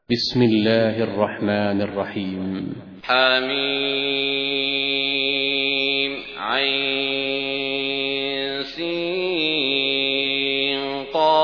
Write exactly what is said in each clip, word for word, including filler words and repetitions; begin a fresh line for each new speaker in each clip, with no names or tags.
بسم الله الرحمن الرحيم.
حميم عين سين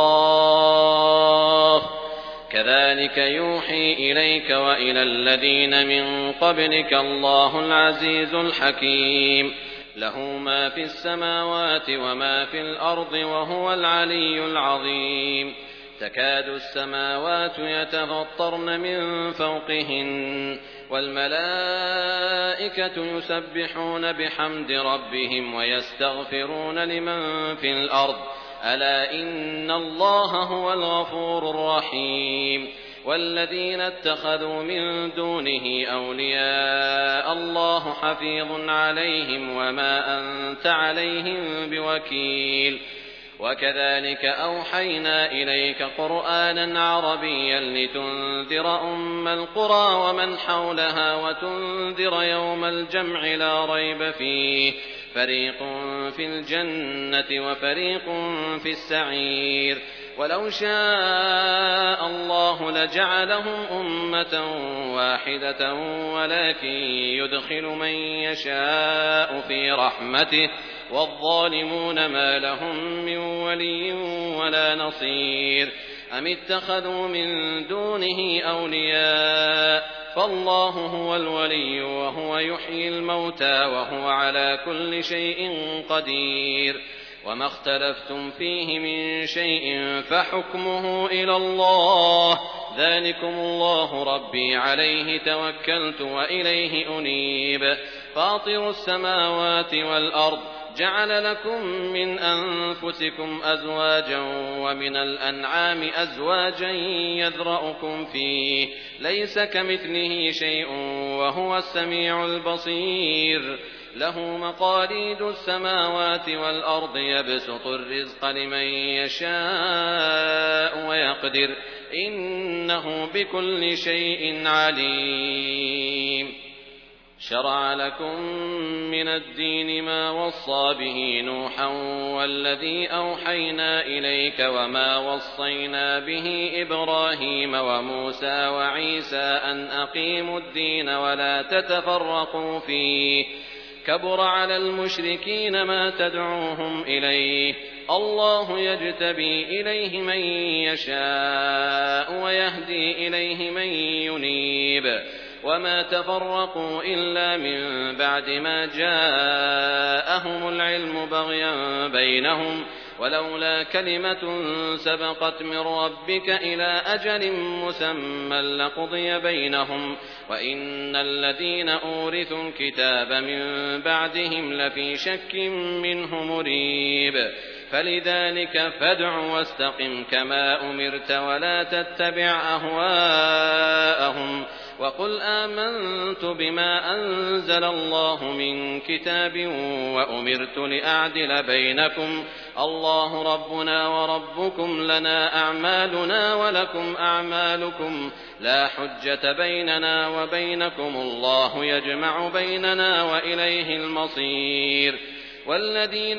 قاف كذلك يوحي إليك وإلى الذين من قبلك الله العزيز الحكيم له ما في السماوات وما في الأرض وهو العلي العظيم. تكاد السماوات يتفطرن من فوقهن والملائكة يسبحون بحمد ربهم ويستغفرون لمن في الأرض ألا إن الله هو الغفور الرحيم. والذين اتخذوا من دونه أولياء الله حفيظ عليهم وما أنت عليهم بوكيل. وكذلك أوحينا إليك قرآنا عربيا لتنذر أم القرى ومن حولها وتنذر يوم الجمع لا ريب فيه فريق في الجنة وفريق في السعير. ولو شاء الله لجعلهم أمة واحدة ولكن يدخل من يشاء في رحمته والظالمون ما لهم من ولي ولا نصير. أم اتخذوا من دونه أولياء فالله هو الولي وهو يحيي الموتى وهو على كل شيء قدير. وما اختلفتم فيه من شيء فحكمه إلى الله ذلكم الله ربي عليه توكلت وإليه أنيب. فاطر السماوات والأرض جعل لكم من أنفسكم أزواجا ومن الأنعام أزواجا يذرأكم فيه ليس كمثله شيء وهو السميع البصير. له مقاليد السماوات والأرض يبسط الرزق لمن يشاء ويقدر إنه بكل شيء عليم. شرع لكم من الدين ما وصى به نوحا والذي أوحينا إليك وما وصينا به إبراهيم وموسى وعيسى أن أقيموا الدين ولا تتفرقوا فيه كبر على المشركين ما تدعوهم إليه الله يجتبي إليه من يشاء ويهدي إليه من ينيب. وما تفرقوا إلا من بعد ما جاءهم العلم بغيا بينهم ولولا كلمة سبقت من ربك إلى أجل مسمى لقضي بينهم وإن الذين أورثوا الكتاب من بعدهم لفي شك منه مريب. فلذلك فادع واستقم كما أمرت ولا تتبع أهواءهم وقل آمنت بما أنزل الله من كتاب وأمرت لأعدل بينكم الله ربنا وربكم لنا أعمالنا ولكم أعمالكم لا حجة بيننا وبينكم الله يجمع بيننا وإليه المصير. والذين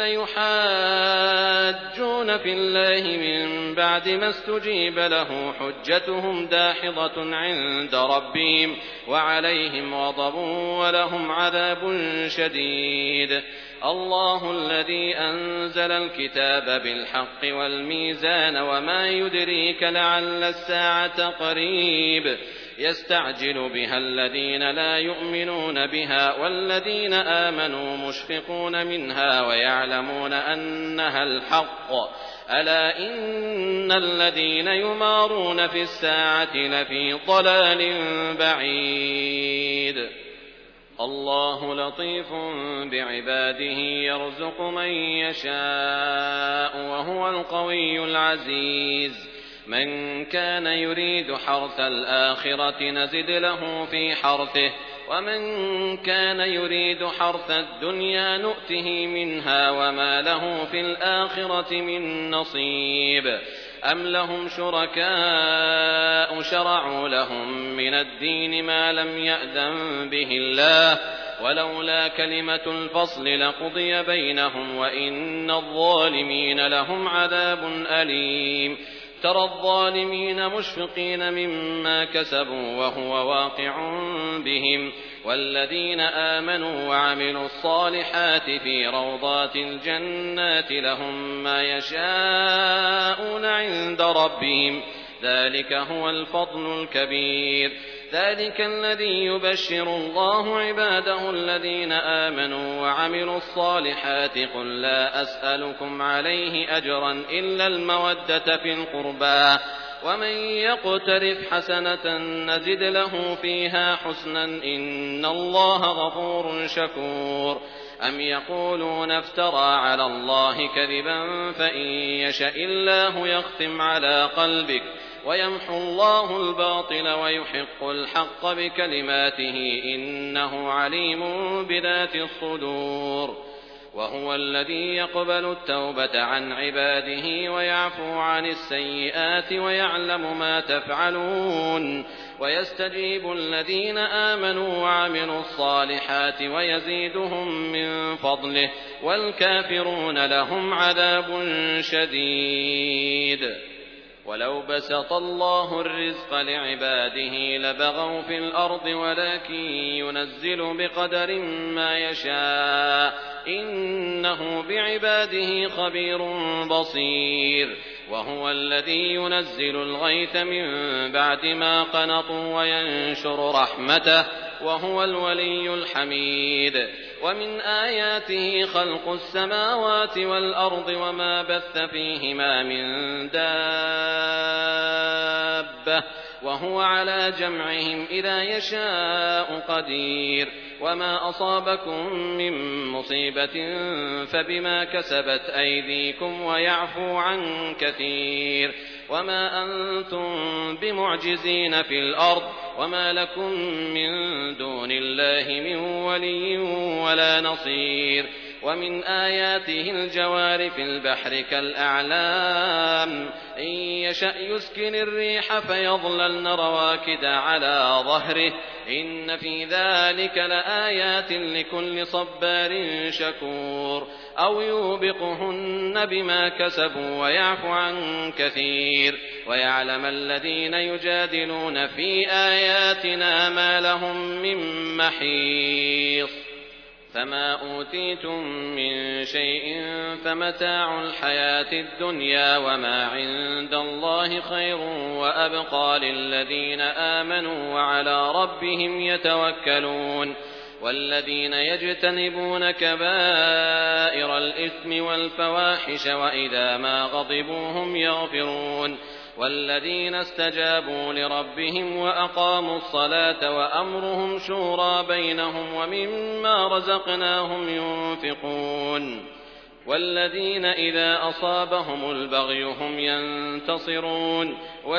يحاجون في الله من بعد ما استجيب له حجتهم داحضة عند ربهم وعليهم غضب ولهم عذاب شديد. الله الذي أنزل الكتاب بالحق والميزان وما يدريك لعل الساعة قريب يستعجل بها الذين لا يؤمنون بها والذين آمنوا مشفقون منها ويعلمون أنها الحق ألا إن الذين يمارون في الساعة لفي ضلال بعيد. الله لطيف بعباده يرزق من يشاء وهو القوي العزيز. من كان يريد حرث الآخرة نزد له في حرثه ومن كان يريد حرث الدنيا نؤته منها وما له في الآخرة من نصيب. أم لهم شركاء شرعوا لهم من الدين ما لم يأذن به الله ولولا كلمة الفصل لقضي بينهم وإن الظالمين لهم عذاب أليم. ترى الظالمين مشفقين مما كسبوا وهو واقع بهم والذين آمنوا وعملوا الصالحات في روضات الجنات لهم ما يشاءون عند ربهم ذلك هو الفضل الكبير ذلك الذي يبشر الله عباده الذين آمنوا وعملوا الصالحات قل لا أسألكم عليه أجرا إلا المودة في القربى ومن يقترف حسنة نزد له فيها حسنا إن الله غفور شكور أم يقولون افترى على الله كذبا فإن يشأ الله يختم على قلبك ويمحو الله الباطل ويحق الحق بكلماته إنه عليم بذات الصدور وهو الذي يقبل التوبة عن عباده ويعفو عن السيئات ويعلم ما تفعلون ويستجيب الذين آمنوا وعملوا الصالحات ويزيدهم من فضله والكافرون لهم عذاب شديد ولو بسط الله الرزق لعباده لبغوا في الأرض ولكن ينزل بقدر ما يشاء إنه بعباده خبير بصير وهو الذي ينزل الغيث من بعد ما قنطوا وينشر رحمته وهو الولي الحميد ومن آياته خلق السماوات والأرض وما بث فيهما من دابة وهو على جمعهم إذا يشاء قدير وما أصابكم من مصيبة فبما كسبت أيديكم ويعفو عن كثير وما أنتم بمعجزين في الأرض وما لكم من دون الله من ولي ولا نصير ومن آياته الجوار في البحر كالأعلام إن يشأ يسكن الريح فيظللن رواكد على ظهره إن في ذلك لآيات لكل صبار شكور أو يوبقهن بما كسبوا ويعفو عن كثير ويعلم الذين يجادلون في آياتنا ما لهم من محيص فما أوتيتم من شيء فمتاع الحياة الدنيا وما عند الله خير وأبقى للذين آمنوا وعلى ربهم يتوكلون والذين يجتنبون كبائر الإثم والفواحش وإذا ما غضبوا هم يغفرون والذين استجابوا لربهم وأقاموا الصلاة وأمرهم شورى بينهم ومما رزقناهم ينفقون والذين إذا أصابهم البغي هم ينتصرون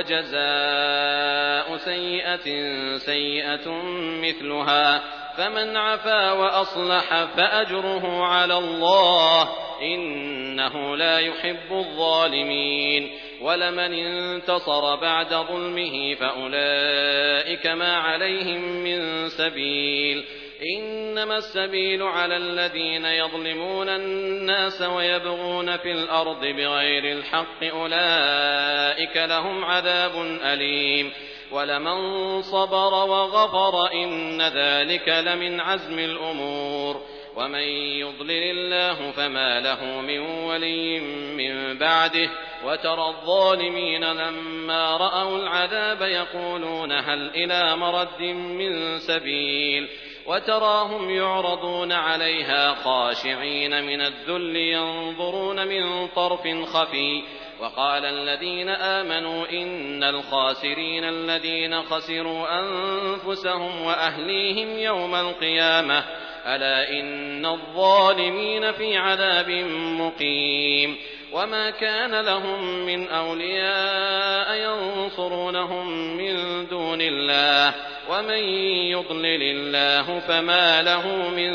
وجزاء سيئة سيئة مثلها فمن عفا وأصلح فأجره على الله إنه لا يحب الظالمين ولمن انتصر بعد ظلمه فأولئك ما عليهم من سبيل إنما السبيل على الذين يظلمون الناس ويبغون في الأرض بغير الحق أولئك لهم عذاب أليم ولمن صبر وغفر إن ذلك لمن عزم الأمور ومن يضلل الله فما له من ولي من بعده وترى الظالمين لما رأوا العذاب يقولون هل إلى مرد من سبيل وتراهم يعرضون عليها خاشعين من الذل ينظرون من طرف خفي وقال الذين آمنوا إن الخاسرين الذين خسروا أنفسهم وأهليهم يوم القيامة ألا إن الظالمين في عذاب مقيم وما كان لهم من أولياء ينصرونهم من دون الله ومن يضلل الله فما له من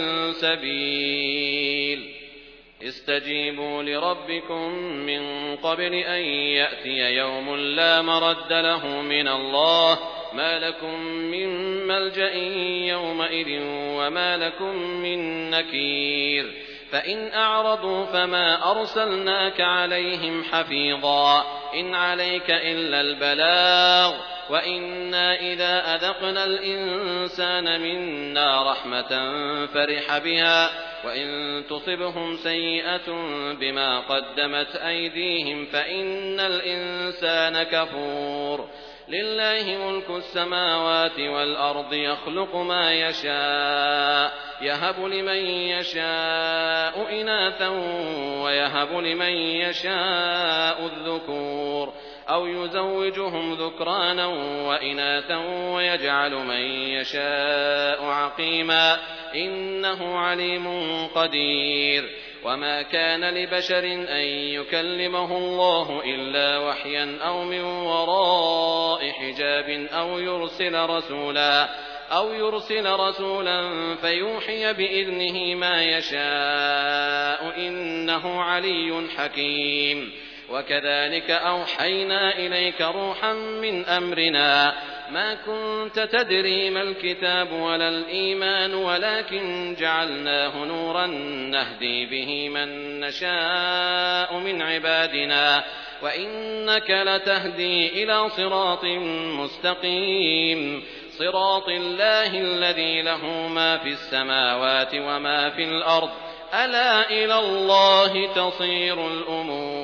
سبيل استجيبوا لربكم من قبل أن يأتي يوم لا مرد له من الله ما لكم من ملجأ يومئذ وما لكم من نكير فإن أعرضوا فما أرسلناك عليهم حفيظا إن عليك إلا البلاغ وإنا إذا أذقنا الإنسان منا رحمة فرح بها وإن تصبهم سيئة بما قدمت أيديهم فإن الإنسان كفور لله ملك السماوات والأرض يخلق ما يشاء يهب لمن يشاء إناثا ويهب لمن يشاء الذكور أو يزوجهم ذكرانا وإناثا ويجعل من يشاء عقيما إنه عليم قدير وما كان لبشر أن يكلمه الله إلا وحيا أو من وراء حجاب أو يرسل رسولا أو يرسل رسولا فيوحي بإذنه ما يشاء إنه علي حكيم وكذلك أوحينا إليك روحا من أمرنا ما كنت تدري ما الكتاب ولا الإيمان ولكن جعلناه نورا نهدي به من نشاء من عبادنا وإنك لتهدي إلى صراط مستقيم صراط الله الذي له ما في السماوات وما في الأرض ألا إلى الله تصير الأمور